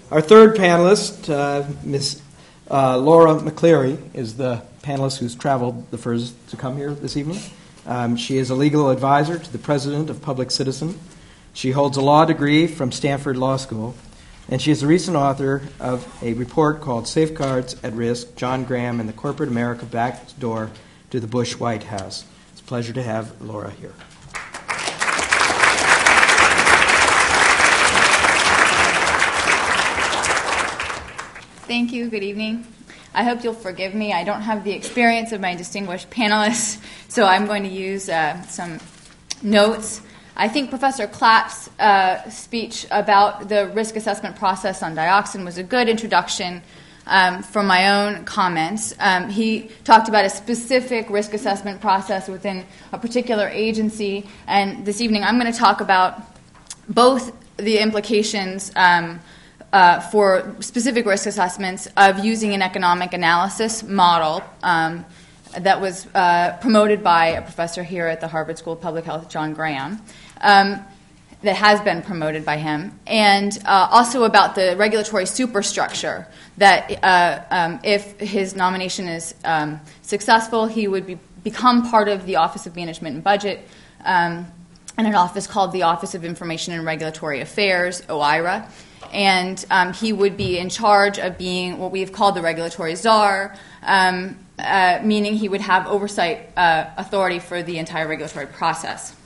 Our third panelist, Ms. Laura McCleary, is the panelist who's traveled the furthest to come here this evening. She is a legal advisor to the President of Public Citizen. She holds a law degree from Stanford Law School, and she is a recent author of a report called Safeguards at Risk, John Graham and the Corporate America Backdoor to the Bush White House. It's a pleasure to have Laura here. Thank you. Good evening. I hope you'll forgive me. I don't have the experience of my distinguished panelists, so I'm going to use some notes. I think Professor Clapp's speech about the risk assessment process on dioxin was a good introduction for my own comments. He talked about a specific risk assessment process within a particular agency, and this evening I'm going to talk about both the implications for specific risk assessments of using an economic analysis model that was promoted by a professor here at the Harvard School of Public Health, John Graham, that has been promoted by him, and also about the regulatory superstructure that if his nomination is successful, he would become part of the Office of Management and Budget and an office called the Office of Information and Regulatory Affairs, OIRA. And he would be in charge of being what we've called the regulatory czar, meaning he would have oversight authority for the entire regulatory process.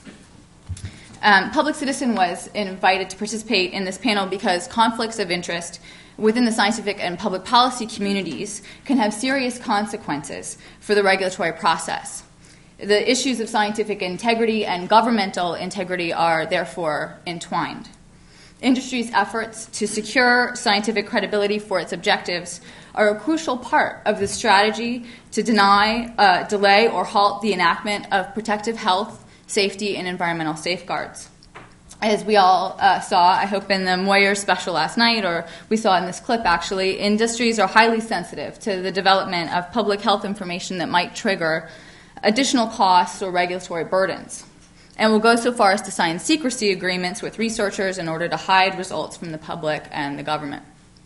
Public Citizen was invited to participate in this panel because conflicts of interest within the scientific and public policy communities can have serious consequences for the regulatory process. The issues of scientific integrity and governmental integrity are therefore entwined. Industry's efforts to secure scientific credibility for its objectives are a crucial part of the strategy to deny, delay, or halt the enactment of protective health, safety, and environmental safeguards. As we all saw, I hope in the Moyer special last night, or we saw in this clip actually, industries are highly sensitive to the development of public health information that might trigger additional costs or regulatory burdens, and will go so far as to sign secrecy agreements with researchers in order to hide results from the public and the government.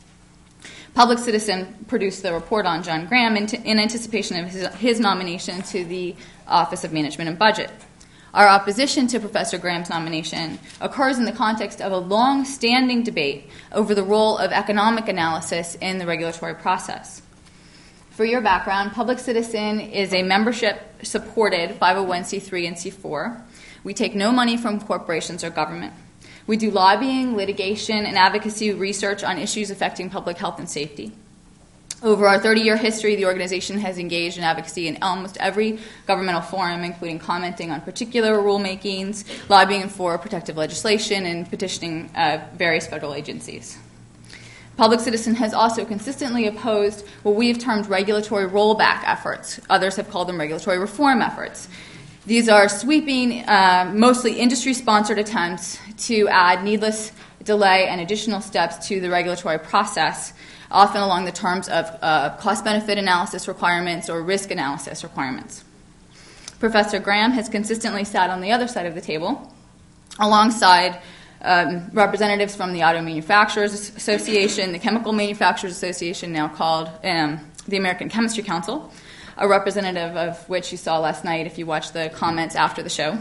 Public Citizen produced the report on John Graham in anticipation of his nomination to the Office of Management and Budget. Our opposition to Professor Graham's nomination occurs in the context of a long-standing debate over the role of economic analysis in the regulatory process. For your background, Public Citizen is a membership-supported 501c3 and C4. We take no money from corporations or government. We do lobbying, litigation, and advocacy research on issues affecting public health and safety. Over our 30-year history, the organization has engaged in advocacy in almost every governmental forum, including commenting on particular rulemakings, lobbying for protective legislation, and petitioning various federal agencies. Public Citizen has also consistently opposed what we have termed regulatory rollback efforts. Others have called them regulatory reform efforts. These are sweeping, mostly industry-sponsored attempts to add needless delay and additional steps to the regulatory process, often along the terms of cost-benefit analysis requirements or risk analysis requirements. Professor Graham has consistently sat on the other side of the table, alongside representatives from the Auto Manufacturers Association, the Chemical Manufacturers Association, now called the American Chemistry Council, a representative of which you saw last night if you watched the comments after the show.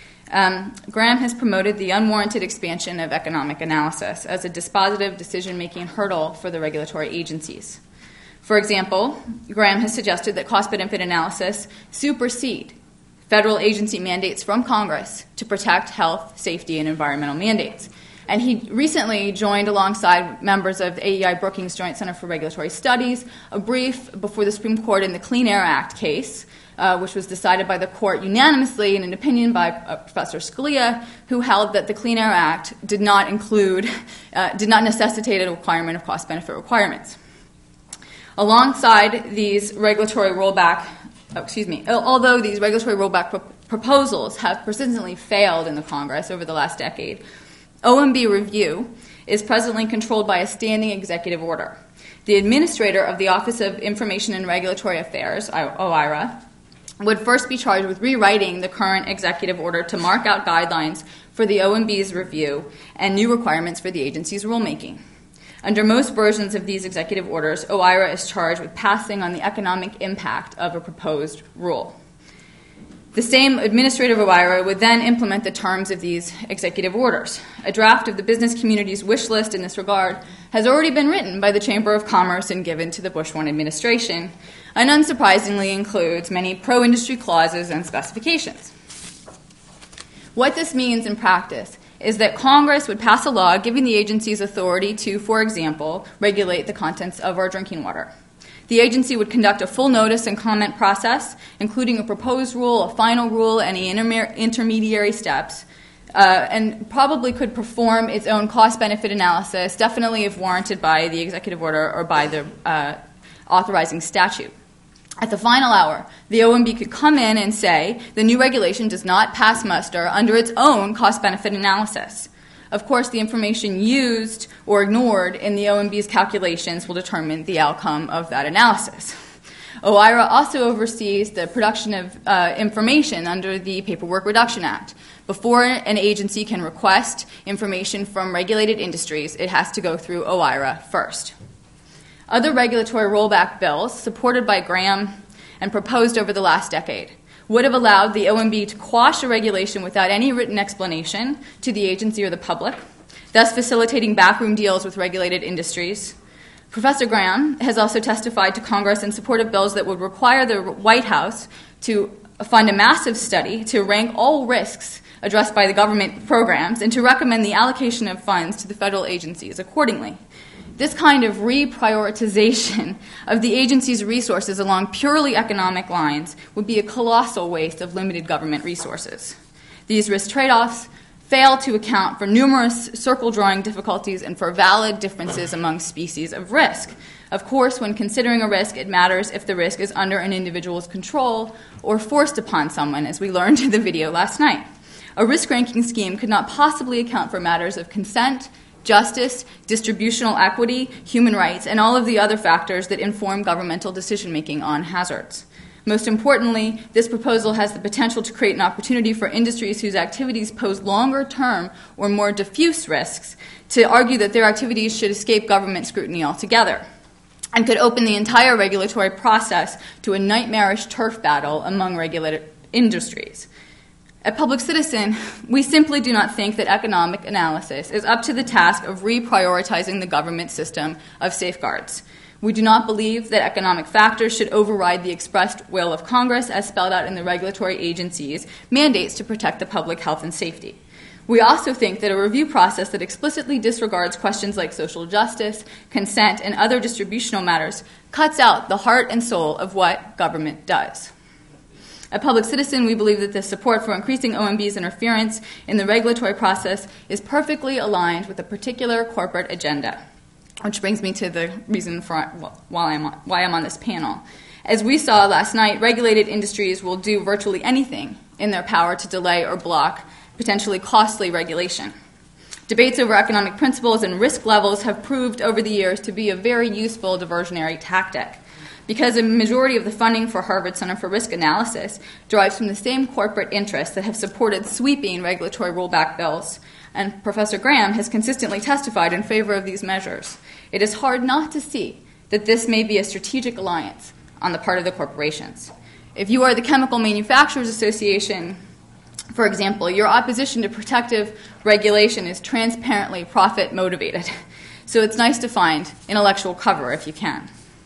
Graham has promoted the unwarranted expansion of economic analysis as a dispositive decision-making hurdle for the regulatory agencies. For example, Graham has suggested that cost-benefit analysis supersede federal agency mandates from Congress to protect health, safety, and environmental mandates. And he recently joined alongside members of the AEI Brookings Joint Center for Regulatory Studies a brief before the Supreme Court in the Clean Air Act case, which was decided by the court unanimously in an opinion by Professor Scalia, who held that the Clean Air Act did not necessitate a requirement of cost-benefit requirements. Alongside these regulatory rollback, although these regulatory rollback proposals have persistently failed in the Congress over the last decade, OMB review is presently controlled by a standing executive order. The administrator of the Office of Information and Regulatory Affairs, OIRA, would first be charged with rewriting the current executive order to mark out guidelines for the OMB's review and new requirements for the agency's rulemaking. Under most versions of these executive orders, OIRA is charged with passing on the economic impact of a proposed rule. The same administrative OIRA would then implement the terms of these executive orders. A draft of the business community's wish list in this regard has already been written by the Chamber of Commerce and given to the Bush 1 administration, and unsurprisingly includes many pro-industry clauses and specifications. What this means in practice is that Congress would pass a law giving the agencies authority to, for example, regulate the contents of our drinking water. The agency would conduct a full notice and comment process, including a proposed rule, a final rule, any intermediary steps, and probably could perform its own cost-benefit analysis, definitely if warranted by the executive order or by the authorizing statute. At the final hour, the OMB could come in and say the new regulation does not pass muster under its own cost-benefit analysis. Of course, the information used or ignored in the OMB's calculations will determine the outcome of that analysis. OIRA also oversees the production of information under the Paperwork Reduction Act. Before an agency can request information from regulated industries, it has to go through OIRA first. Other regulatory rollback bills, supported by Graham and proposed over the last decade, would have allowed the OMB to quash a regulation without any written explanation to the agency or the public, thus facilitating backroom deals with regulated industries. Professor Graham has also testified to Congress in support of bills that would require the White House to fund a massive study to rank all risks addressed by the government programs and to recommend the allocation of funds to the federal agencies accordingly. This kind of reprioritization of the agency's resources along purely economic lines would be a colossal waste of limited government resources. These risk trade-offs fail to account for numerous circle-drawing difficulties and for valid differences among species of risk. Of course, when considering a risk, it matters if the risk is under an individual's control or forced upon someone, as we learned in the video last night. A risk-ranking scheme could not possibly account for matters of consent, justice, distributional equity, human rights, and all of the other factors that inform governmental decision-making on hazards. Most importantly, this proposal has the potential to create an opportunity for industries whose activities pose longer-term or more diffuse risks to argue that their activities should escape government scrutiny altogether, and could open the entire regulatory process to a nightmarish turf battle among regulated industries. At Public Citizen, we simply do not think that economic analysis is up to the task of reprioritizing the government system of safeguards. We do not believe that economic factors should override the expressed will of Congress as spelled out in the regulatory agencies' mandates to protect the public health and safety. We also think that a review process that explicitly disregards questions like social justice, consent, and other distributional matters cuts out the heart and soul of what government does. At Public Citizen, we believe that the support for increasing OMB's interference in the regulatory process is perfectly aligned with a particular corporate agenda, which brings me to the reason for why I'm on this panel. As we saw last night, regulated industries will do virtually anything in their power to delay or block potentially costly regulation. Debates over economic principles and risk levels have proved over the years to be a very useful diversionary tactic. Because a majority of the funding for Harvard Center for Risk Analysis derives from the same corporate interests that have supported sweeping regulatory rollback bills, and Professor Graham has consistently testified in favor of these measures, it is hard not to see that this may be a strategic alliance on the part of the corporations. If you are the Chemical Manufacturers Association, for example, your opposition to protective regulation is transparently profit-motivated. So it's nice to find intellectual cover if you can.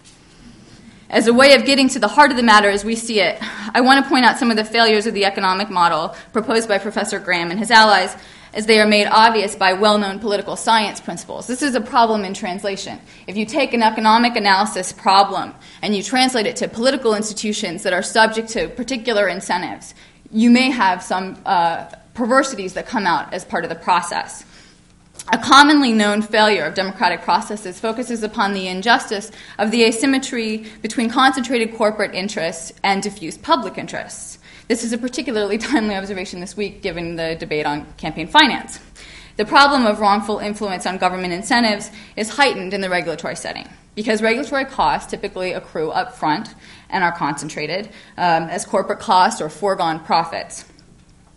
As a way of getting to the heart of the matter as we see it, I want to point out some of the failures of the economic model proposed by Professor Graham and his allies as they are made obvious by well-known political science principles. This is a problem in translation. If you take an economic analysis problem and you translate it to political institutions that are subject to particular incentives, you may have some perversities that come out as part of the process. A commonly known failure of democratic processes focuses upon the injustice of the asymmetry between concentrated corporate interests and diffuse public interests. This is a particularly timely observation this week given the debate on campaign finance. The problem of wrongful influence on government incentives is heightened in the regulatory setting because regulatory costs typically accrue up front and are concentrated as corporate costs or foregone profits.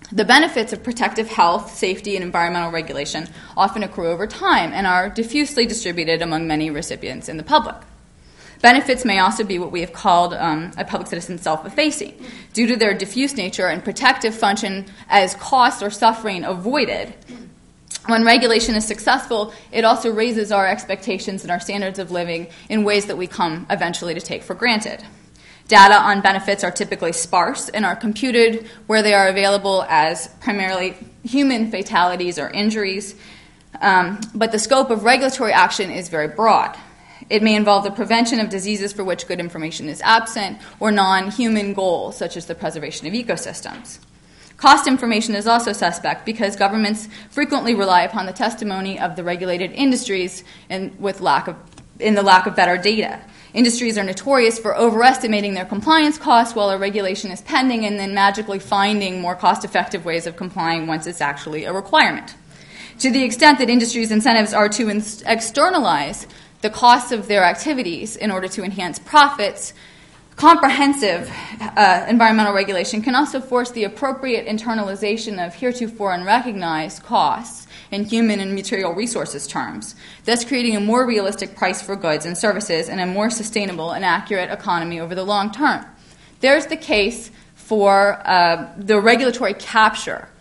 The benefits of protective health, safety, and environmental regulation often accrue over time and are diffusely distributed among many recipients in the public. Benefits may also be what we have called a public citizen self-effacing, due to their diffuse nature and protective function as cost or suffering avoided. When regulation is successful, it also raises our expectations and our standards of living in ways that we come eventually to take for granted. Data on benefits are typically sparse and are computed where they are available as primarily human fatalities or injuries, but the scope of regulatory action is very broad. It may involve the prevention of diseases for which good information is absent, or non-human goals, such as the preservation of ecosystems. Cost information is also suspect because governments frequently rely upon the testimony of the regulated industries in the lack of better data. Industries are notorious for overestimating their compliance costs while a regulation is pending and then magically finding more cost-effective ways of complying once it's actually a requirement. To the extent that industries' incentives are to externalize the costs of their activities in order to enhance profits, comprehensive environmental regulation can also force the appropriate internalization of heretofore unrecognized costs in human and material resources terms, thus creating a more realistic price for goods and services and a more sustainable and accurate economy over the long term. There's the case for the regulatory capture,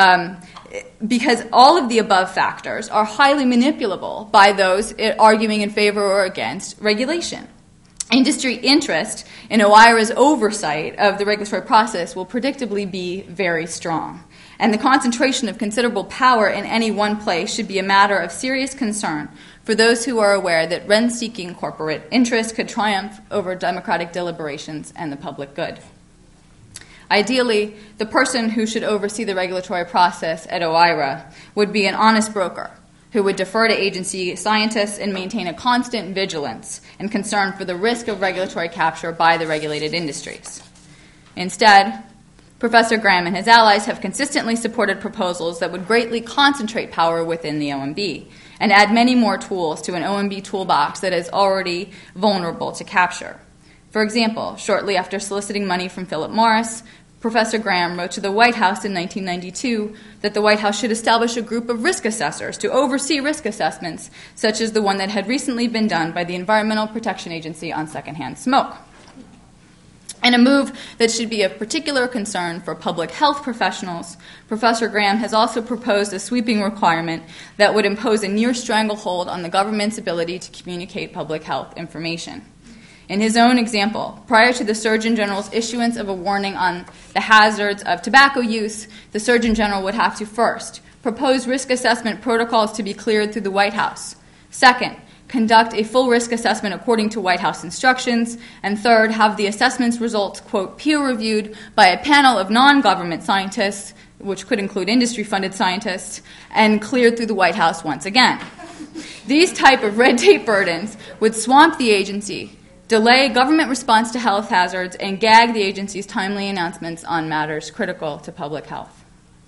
because all of the above factors are highly manipulable by those arguing in favor or against regulation. Industry interest in OIRA's oversight of the regulatory process will predictably be very strong, and the concentration of considerable power in any one place should be a matter of serious concern for those who are aware that rent-seeking corporate interest could triumph over democratic deliberations and the public good. Ideally, the person who should oversee the regulatory process at OIRA would be an honest broker who would defer to agency scientists and maintain a constant vigilance and concern for the risk of regulatory capture by the regulated industries. Instead, Professor Graham and his allies have consistently supported proposals that would greatly concentrate power within the OMB and add many more tools to an OMB toolbox that is already vulnerable to capture. For example, shortly after soliciting money from Philip Morris, Professor Graham wrote to the White House in 1992 that the White House should establish a group of risk assessors to oversee risk assessments, such as the one that had recently been done by the Environmental Protection Agency on secondhand smoke. In a move that should be of particular concern for public health professionals, Professor Graham has also proposed a sweeping requirement that would impose a near stranglehold on the government's ability to communicate public health information. In his own example, prior to the Surgeon General's issuance of a warning on the hazards of tobacco use, the Surgeon General would have to first propose risk assessment protocols to be cleared through the White House. Second, conduct a full risk assessment according to White House instructions. And third, have the assessment's results, quote, peer-reviewed by a panel of non-government scientists, which could include industry-funded scientists, and cleared through the White House once again. These type of red tape burdens would swamp the agency, delay government response to health hazards, and gag the agency's timely announcements on matters critical to public health.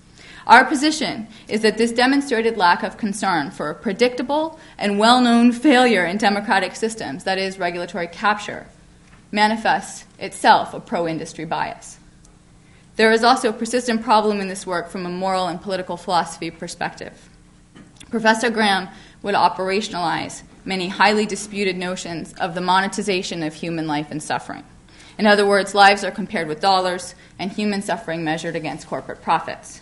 Our position is that this demonstrated lack of concern for a predictable and well-known failure in democratic systems, that is, regulatory capture, manifests itself a pro-industry bias. There is also a persistent problem in this work from a moral and political philosophy perspective. Professor Graham would operationalize many highly disputed notions of the monetization of human life and suffering. In other words, lives are compared with dollars and human suffering measured against corporate profits.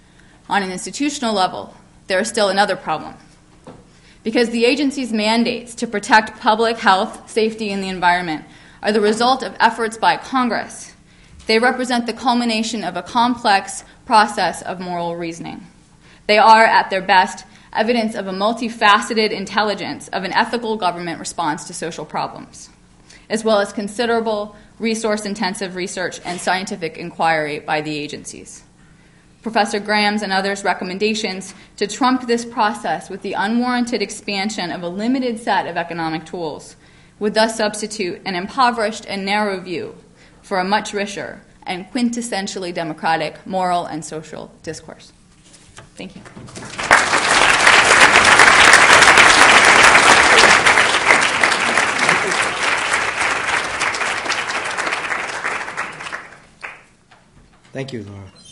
On an institutional level, there is still another problem. Because the agency's mandates to protect public health, safety, and the environment are the result of efforts by Congress, they represent the culmination of a complex process of moral reasoning. They are, at their best, evidence of a multifaceted intelligence of an ethical government response to social problems, as well as considerable resource-intensive research and scientific inquiry by the agencies. Professor Graham's and others' recommendations to trump this process with the unwarranted expansion of a limited set of economic tools would thus substitute an impoverished and narrow view for a much richer and quintessentially democratic moral and social discourse. Thank you. Thank you, Laura.